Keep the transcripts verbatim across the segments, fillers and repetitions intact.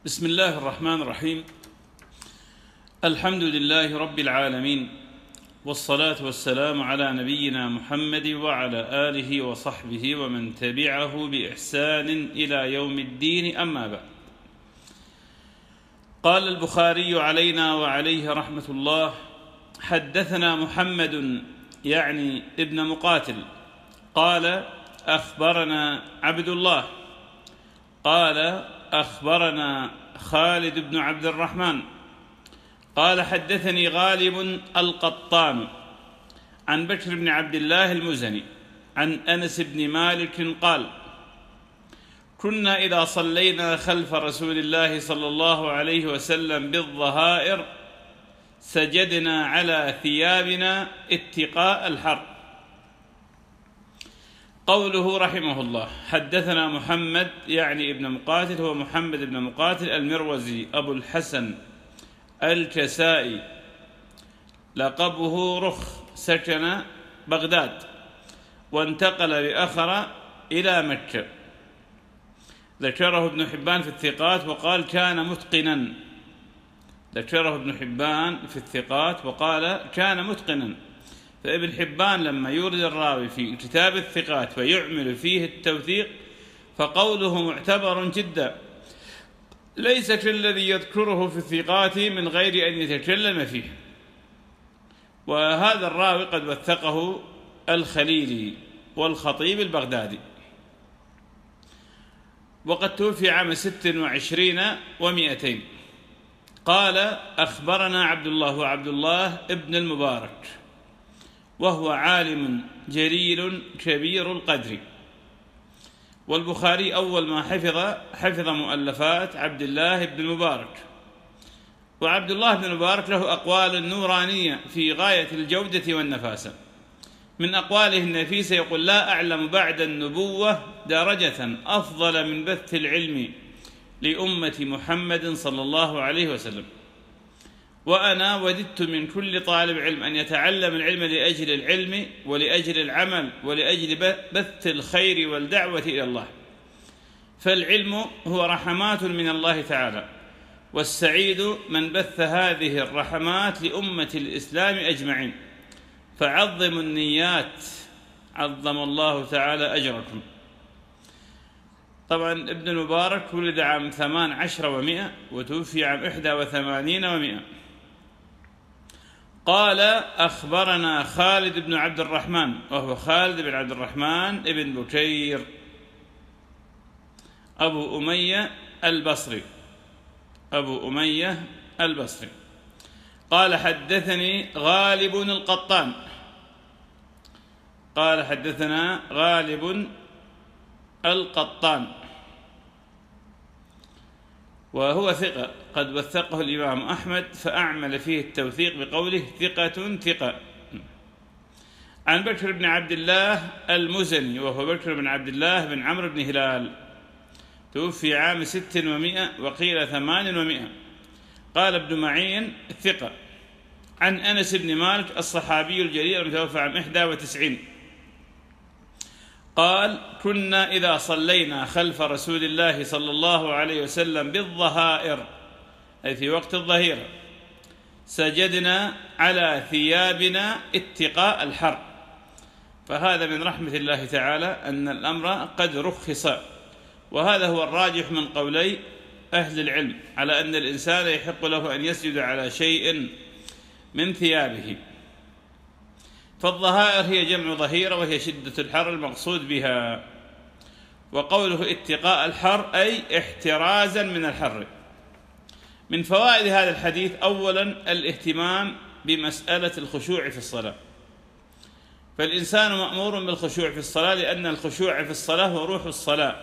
بسم الله الرحمن الرحيم. الحمد لله رب العالمين، والصلاة والسلام على نبينا محمد وعلى آله وصحبه ومن تبعه بإحسان إلى يوم الدين، أما بعد. قال البخاري علينا وعليه رحمة الله: حدثنا محمد يعني ابن مقاتل قال أخبرنا عبد الله قال أخبرنا خالد بن عبد الرحمن قال حدثني غالب القطان عن بكر بن عبد الله المزني عن أنس بن مالك قال: كنا إذا صلينا خلف رسول الله صلى الله عليه وسلم بالظهائر سجدنا على ثيابنا اتقاء الحر. قوله رحمه الله: حدثنا محمد يعني ابن مقاتل، هو محمد بن مقاتل المروزي أبو الحسن الكسائي، لقبه رخ، سكن بغداد وانتقل بأخر إلى مكة. ذكره ابن حبان في الثقات وقال كان متقنا ذكره ابن حبان في الثقات وقال كان متقنا. فابن حبان لما يورد الراوي في كتاب الثقات ويعمل فيه التوثيق فقوله معتبر جدا، ليس كالذي يذكره في الثقات من غير أن يتكلم فيه. وهذا الراوي قد وثقه الخليلي والخطيب البغدادي، وقد توفي عام ست وعشرين ومئتين. قال أخبرنا عبد الله وعبد الله ابن المبارك، وهو عالم جليل كبير القدر. والبخاري أول ما حفظ حفظ مؤلفات عبد الله بن المبارك. وعبد الله بن المبارك له أقوال نورانية في غاية الجودة والنفاسة. من أقواله النفيسة يقول: لا أعلم بعد النبوة درجة أفضل من بث العلم لأمة محمد صلى الله عليه وسلم. وأنا وددت من كل طالب علم أن يتعلم العلم لأجل العلم ولأجل العمل ولأجل بث الخير والدعوة إلى الله، فالعلم هو رحمات من الله تعالى، والسعيد من بث هذه الرحمات لأمة الإسلام أجمعين. فعظموا النيات عظم الله تعالى أجركم. طبعا ابن المبارك ولد عام ثمان عشر ومئة وتوفي عام إحدى وثمانين ومئة. قال أخبرنا خالد بن عبد الرحمن، وهو خالد بن عبد الرحمن ابن بكير أبو أمية البصري أبو أمية البصري قال حدثني غالب القطان قال حدثنا غالب القطان وهو ثقة، قد وثقه الإمام أحمد فأعمل فيه التوثيق بقوله ثقة ثقة. عن بكر بن عبد الله المزني، وهو بكر بن عبد الله بن عمرو بن هلال، توفي عام ست ومئة وقيل ثمان ومئة. قال ابن معين ثقة. عن أنس بن مالك الصحابي الجليل المتوفى عام إحدى وتسعين قال: كنا إذا صلينا خلف رسول الله صلى الله عليه وسلم بالظهائر، أي في وقت الظهيرة، سجدنا على ثيابنا اتقاء الحر. فهذا من رحمة الله تعالى أن الأمر قد رخص، وهذا هو الراجح من قولي أهل العلم على أن الإنسان يحق له أن يسجد على شيء من ثيابه. فالظهائر هي جمع ظهيرة، وهي شدة الحر المقصود بها. وقوله اتقاء الحر أي احترازا من الحر. من فوائد هذا الحديث: أولا الاهتمام بمسألة الخشوع في الصلاة، فالإنسان مأمور بالخشوع في الصلاة، لأن الخشوع في الصلاة هو روح الصلاة،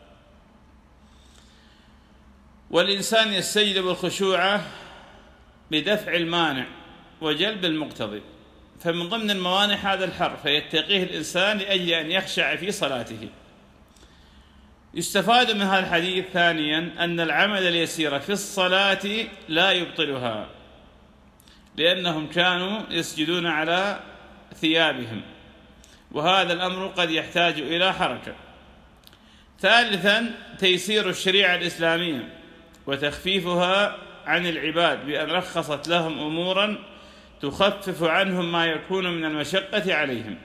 والإنسان يستجلب الخشوع بدفع المانع وجلب المقتضي. فمن ضمن الموانع هذا الحر، فيتقيه الإنسان لأجل أن يخشع في صلاته. يستفاد من هذا الحديث ثانيا أن العمل اليسير في الصلاة لا يبطلها، لأنهم كانوا يسجدون على ثيابهم، وهذا الأمر قد يحتاج إلى حركة. ثالثا تيسير الشريعة الإسلامية، وتخفيفها عن العباد بأن رخصت لهم أمورا تخفف عنهم ما يكون من المشقة عليهم.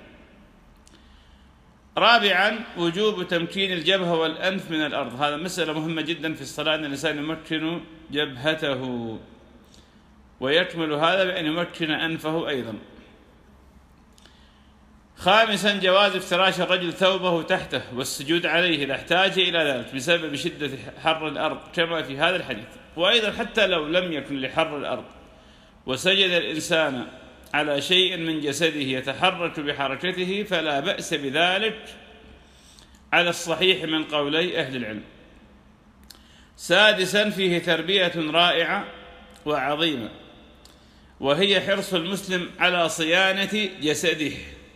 رابعا وجوب تمكين الجبهة والأنف من الأرض. هذا مسألة مهمة جدا في الصلاة، أن الإنسان يمكن جبهته، ويكمل هذا بأن يمكن أنفه أيضا. خامسا جواز افتراش الرجل ثوبه تحته والسجود عليه إذا احتاج إلى ذلك بسبب شدة حر الأرض كما في هذا الحديث. وأيضا حتى لو لم يكن لحر الأرض وسجد الإنسان على شيء من جسده يتحرك بحركته فلا بأس بذلك على الصحيح من قولي أهل العلم. سادسا فيه تربية رائعة وعظيمة، وهي حرص المسلم على صيانة جسده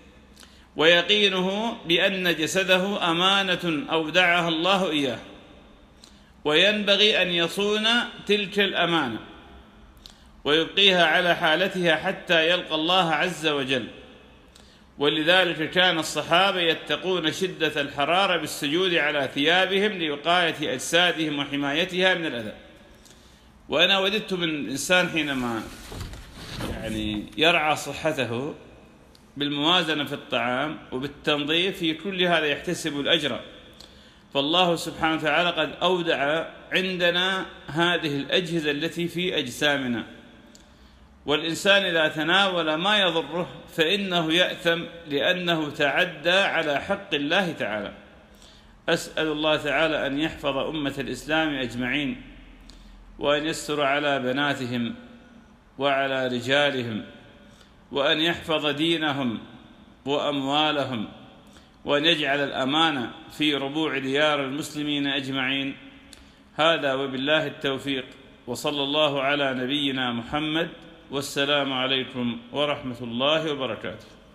ويقينه بأن جسده أمانة أودعها الله إياه، وينبغي أن يصون تلك الأمانة ويبقيها على حالتها حتى يلقى الله عز وجل. ولذلك كان الصحابة يتقون شدة الحرارة بالسجود على ثيابهم لوقاية أجسادهم وحمايتها من الأذى. وأنا وددت من الإنسان حينما يعني يرعى صحته بالموازنة في الطعام وبالتنظيف، في كل هذا يحتسب الأجر. فالله سبحانه وتعالى قد أودع عندنا هذه الأجهزة التي في أجسامنا، والإنسان إذا تناول ما يضره فإنه يأثم لأنه تعدى على حق الله تعالى. أسأل الله تعالى أن يحفظ أمة الإسلام أجمعين، وأن يستر على بناتهم وعلى رجالهم، وأن يحفظ دينهم وأموالهم، وأن يجعل الأمانة في ربوع ديار المسلمين أجمعين. هذا وبالله التوفيق، وصلى الله على نبينا محمد، والسلام عليكم ورحمة الله وبركاته.